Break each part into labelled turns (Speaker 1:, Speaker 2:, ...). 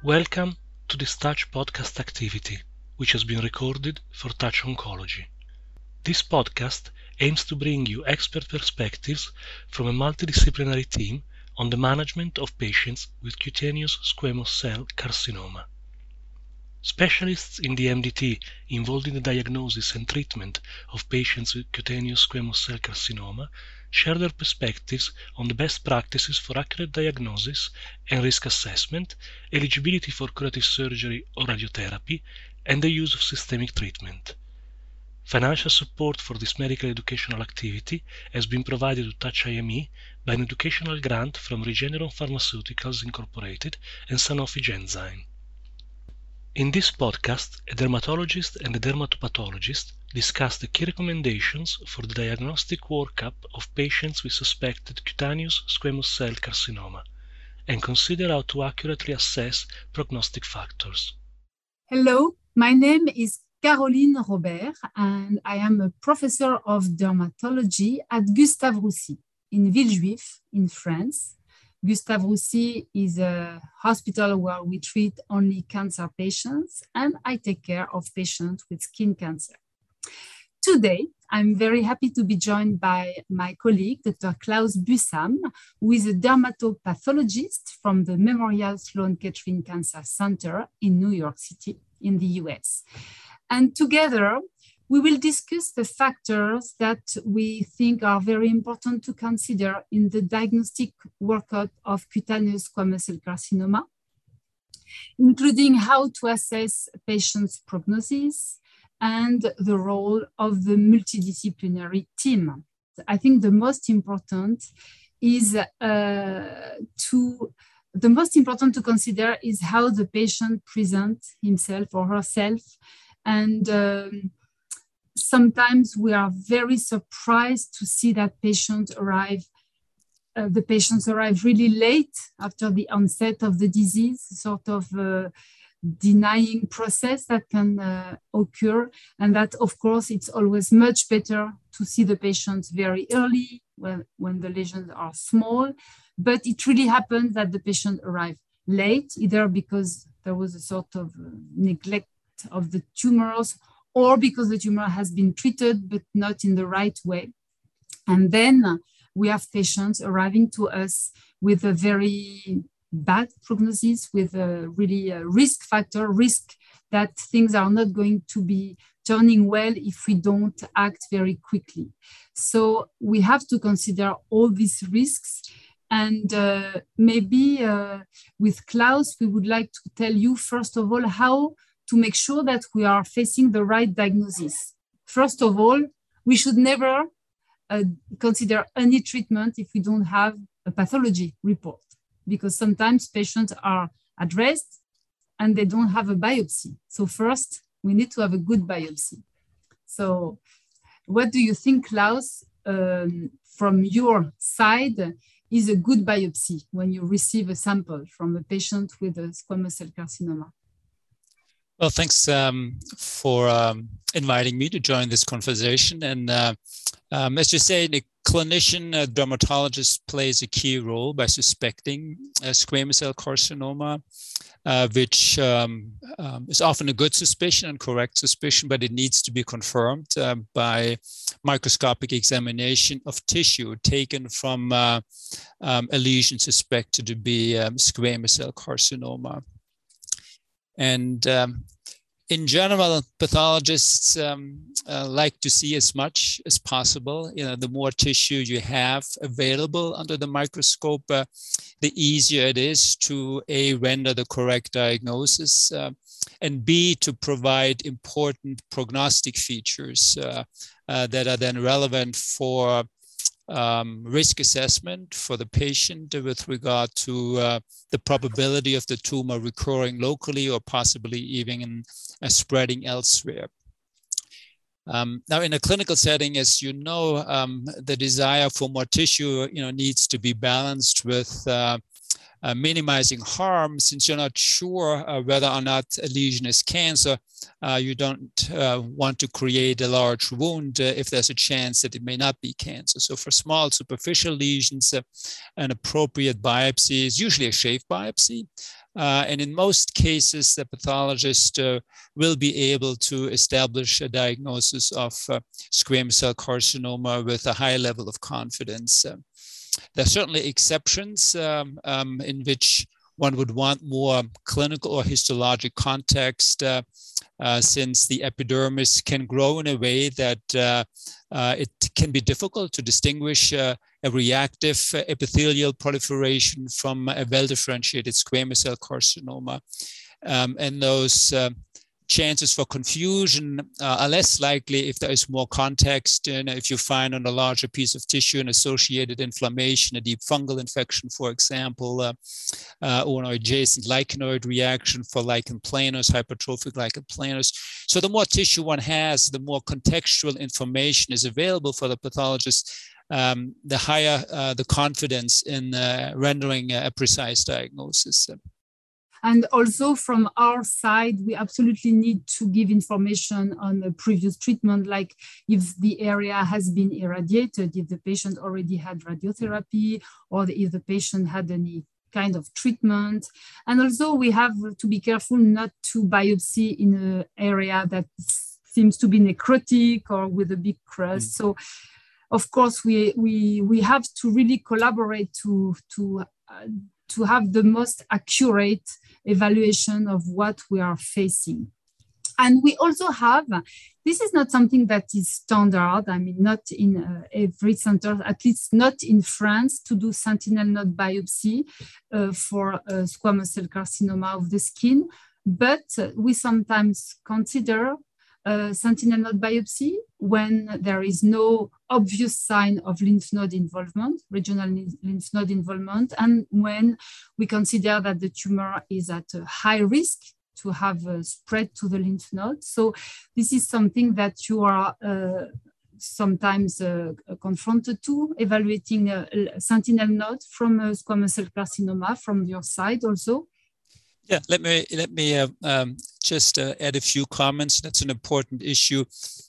Speaker 1: Welcome to this Touch podcast activity, which has been recorded for Touch Oncology. This podcast aims to bring you expert perspectives from a multidisciplinary team on the management of patients with cutaneous squamous cell carcinoma. Specialists in the MDT involved in the diagnosis and treatment of patients with cutaneous squamous cell carcinoma share their perspectives on the best practices for accurate diagnosis and risk assessment, eligibility for curative surgery or radiotherapy, and the use of systemic treatment. Financial support for this medical educational activity has been provided to Touch IME by an educational grant from Regeneron Pharmaceuticals Incorporated and Sanofi Genzyme. In this podcast, a dermatologist and a dermatopathologist discuss the key recommendations for the diagnostic workup of patients with suspected cutaneous squamous cell carcinoma and consider how to accurately assess prognostic factors.
Speaker 2: Hello, my name is Caroline Robert and I am a professor of dermatology at Gustave Roussy in Villejuif in France. Gustave Roussy is a hospital where we treat only cancer patients and I take care of patients with skin cancer. Today, I'm very happy to be joined by my colleague, Dr. Klaus Bussam, who is a dermatopathologist from the Memorial Sloan Kettering Cancer Center in New York City in the US. And together, we will discuss the factors that we think are very important to consider in the diagnostic workup of cutaneous squamous cell carcinoma, including how to assess patients' prognosis and the role of the multidisciplinary team. I think the most important to consider is how the patient presents himself or herself, and sometimes we are very surprised to see that patients arrive really late after the onset of the disease, sort of denying process that can occur. And that, of course, it's always much better to see the patients very early when the lesions are small. But it really happens that the patient arrive late, either because there was a sort of neglect of the tumors or because the tumor has been treated but not in the right way. And then we have patients arriving to us with a very bad prognosis, with a really risk that things are not going to be turning well if we don't act very quickly. So we have to consider all these risks. And maybe with Klaus, we would like to tell you, first of all, how to make sure that we are facing the right diagnosis. First of all, we should never consider any treatment if we don't have a pathology report, because sometimes patients are addressed and they don't have a biopsy. So first, we need to have a good biopsy. So what do you think, Klaus, from your side, is a good biopsy when you receive a sample from a patient with a squamous cell carcinoma?
Speaker 3: Well, thanks for inviting me to join this conversation. And as you say, the clinician, dermatologist plays a key role by suspecting squamous cell carcinoma, which is often a good suspicion and correct suspicion, but it needs to be confirmed by microscopic examination of tissue taken from a lesion suspected to be squamous cell carcinoma. And in general, pathologists like to see as much as possible. The more tissue you have available under the microscope, the easier it is to A, render the correct diagnosis, and B, to provide important prognostic features that are then relevant for risk assessment for the patient with regard to the probability of the tumor recurring locally or possibly even spreading elsewhere. Now, in a clinical setting, as you know, the desire for more tissue, needs to be balanced with minimizing harm. Since you're not sure whether or not a lesion is cancer, you don't want to create a large wound if there's a chance that it may not be cancer. So for small superficial lesions, an appropriate biopsy is usually a shave biopsy. And in most cases, the pathologist will be able to establish a diagnosis of squamous cell carcinoma with a high level of confidence. There are certainly exceptions in which one would want more clinical or histologic context, since the epidermis can grow in a way that it can be difficult to distinguish a reactive epithelial proliferation from a well-differentiated squamous cell carcinoma. And those chances for confusion are less likely if there is more context. And if you find on a larger piece of tissue an associated inflammation, a deep fungal infection, for example, or an adjacent lichenoid reaction for lichen planus, hypertrophic lichen planus. So the more tissue one has, the more contextual information is available for the pathologist, the higher the confidence in rendering a precise diagnosis.
Speaker 2: And also from our side, we absolutely need to give information on the previous treatment, like if the area has been irradiated, if the patient already had radiotherapy, or if the patient had any kind of treatment. And also we have to be careful not to biopsy in an area that seems to be necrotic or with a big crust. So of course, we have to really collaborate to have the most accurate evaluation of what we are facing. And we also have, this is not something that is standard, I mean, not in every center, at least not in France, to do sentinel node biopsy for squamous cell carcinoma of the skin. But we sometimes consider sentinel node biopsy when there is no obvious sign of lymph node involvement, regional lymph node involvement, and when we consider that the tumor is at a high risk to have a spread to the lymph node. So this is something that you are sometimes confronted to, evaluating a sentinel node from a squamous cell carcinoma from your side also.
Speaker 3: Yeah, let me just add a few comments. That's an important issue.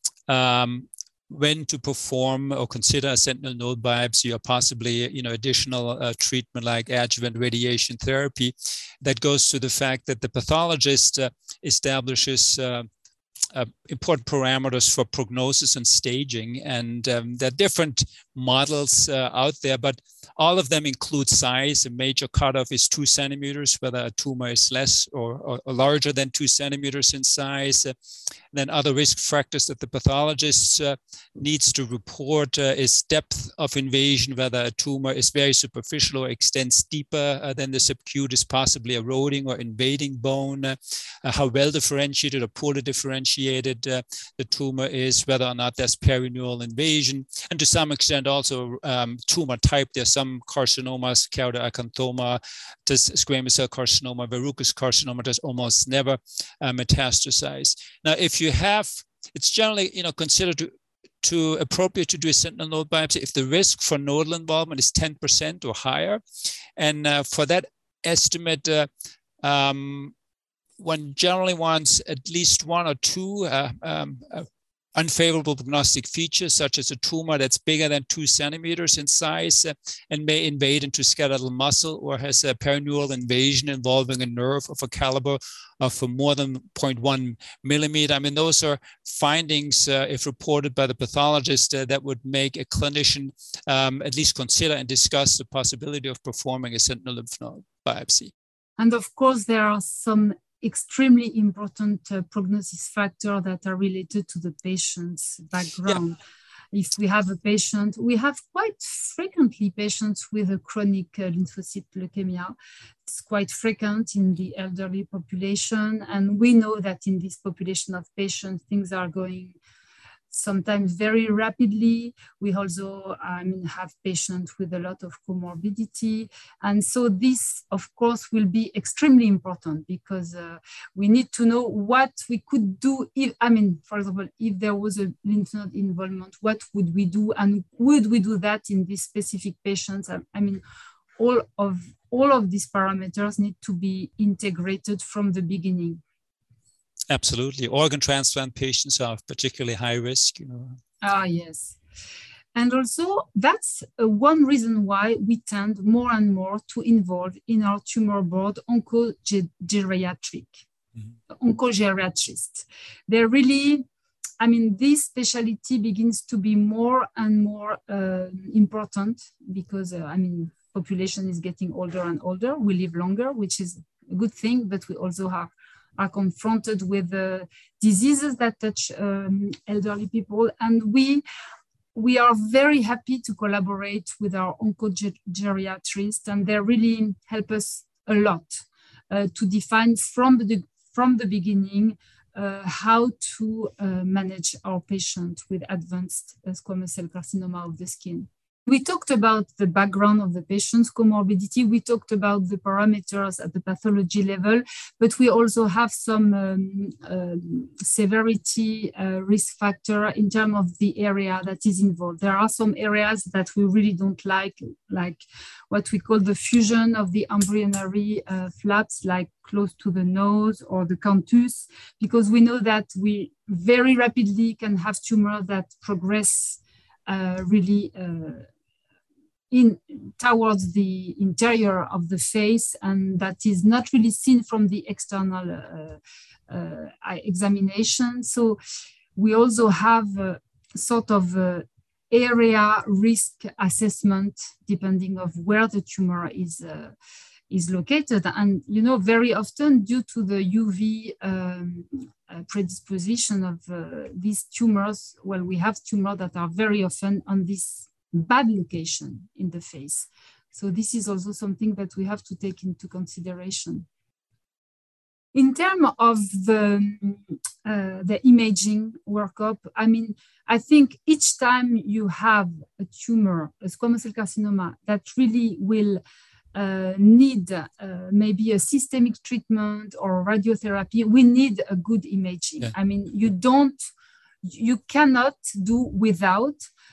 Speaker 3: When to perform or consider a sentinel node biopsy, or possibly additional treatment like adjuvant radiation therapy, that goes to the fact that the pathologist establishes important parameters for prognosis and staging, and there are different models out there, but all of them include size. A major cutoff is 2 centimeters, whether a tumor is less or larger than 2 centimeters in size. Then other risk factors that the pathologist needs to report is depth of invasion, whether a tumor is very superficial or extends deeper than the subcutaneous, possibly eroding or invading bone, how well differentiated or poorly differentiated the tumor is, whether or not there's perineural invasion, and to some extent also tumor type. There's some carcinomas, keratoacanthoma, squamous cell carcinoma, verrucous carcinoma, does almost never metastasize. Now, if you have, it's generally considered to appropriate to do a sentinel node biopsy if the risk for nodal involvement is 10% or higher, and for that estimate, one generally wants at least 1 or 2 unfavorable prognostic features, such as a tumor that's bigger than 2 centimeters in size and may invade into skeletal muscle, or has a perineural invasion involving a nerve of a caliber of more than 0.1 millimeter. I mean, those are findings, if reported by the pathologist, that would make a clinician at least consider and discuss the possibility of performing a sentinel lymph node biopsy.
Speaker 2: And of course, there are some extremely important prognosis factors that are related to the patient's background. Yeah. If we have a patient, we have quite frequently patients with a chronic lymphocyte leukemia. It's quite frequent in the elderly population. And we know that in this population of patients, things are going sometimes very rapidly. We also have patients with a lot of comorbidity. And so this, of course, will be extremely important, because we need to know what we could do. If, for example, if there was a lymph node involvement, what would we do? And would we do that in these specific patients? all of these parameters need to be integrated from the beginning.
Speaker 3: Absolutely. Organ transplant patients are particularly high risk.
Speaker 2: Yes. And also, that's one reason why we tend more and more to involve in our tumor board oncogeriatrists. They're really, this specialty begins to be more and more important because, population is getting older and older. We live longer, which is a good thing, but we also are confronted with diseases that touch elderly people. And we are very happy to collaborate with our oncogeriatrists, and they really help us a lot to define from the beginning how to manage our patient with advanced squamous cell carcinoma of the skin. We talked about the background of the patient's comorbidity. We talked about the parameters at the pathology level, but we also have some severity risk factor in terms of the area that is involved. There are some areas that we really don't like what we call the fusion of the embryonary flaps, like close to the nose or the canthus, because we know that we very rapidly can have tumors that progress really towards the interior of the face, and that is not really seen from the external examination. So we also have a sort of area risk assessment depending of where the tumor is located. And very often, due to the UV predisposition of these tumors, we have tumors that are very often on this bad location in the face. So this is also something that we have to take into consideration. In terms of the imaging workup, I think each time you have a tumor, a squamous cell carcinoma, that really will need maybe a systemic treatment or radiotherapy, we need a good imaging. Yeah. You cannot do without.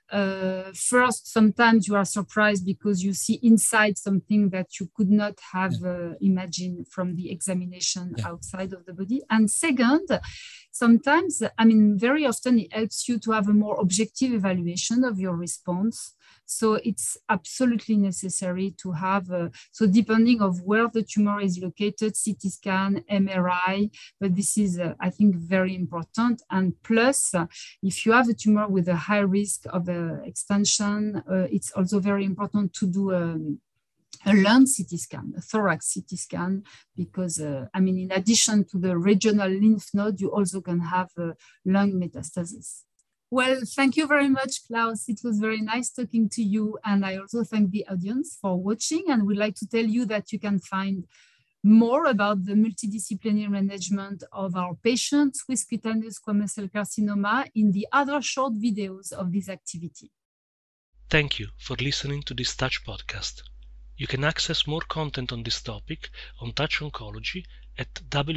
Speaker 2: First, sometimes you are surprised because you see inside something that you could not have imagined from the examination outside of the body. And second, sometimes, very often it helps you to have a more objective evaluation of your response. So it's absolutely necessary to have, so depending of where the tumor is located, CT scan, MRI, but this is, I think, very important. And plus, if you have a tumor with a high risk of extension, it's also very important to do a lung CT scan, a thorax CT scan, because, in addition to the regional lymph node, you also can have lung metastasis. Well, thank you very much, Klaus. It was very nice talking to you. And I also thank the audience for watching. And we'd like to tell you that you can find more about the multidisciplinary management of our patients with cutaneous squamous cell carcinoma in the other short videos of this activity.
Speaker 1: Thank you for listening to this Touch podcast. You can access more content on this topic on Touch Oncology at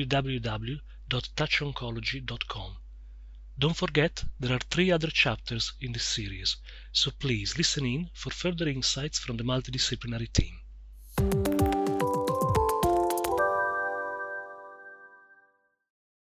Speaker 1: www.touchoncology.com. Don't forget, there are 3 other chapters in this series, so please listen in for further insights from the multidisciplinary team.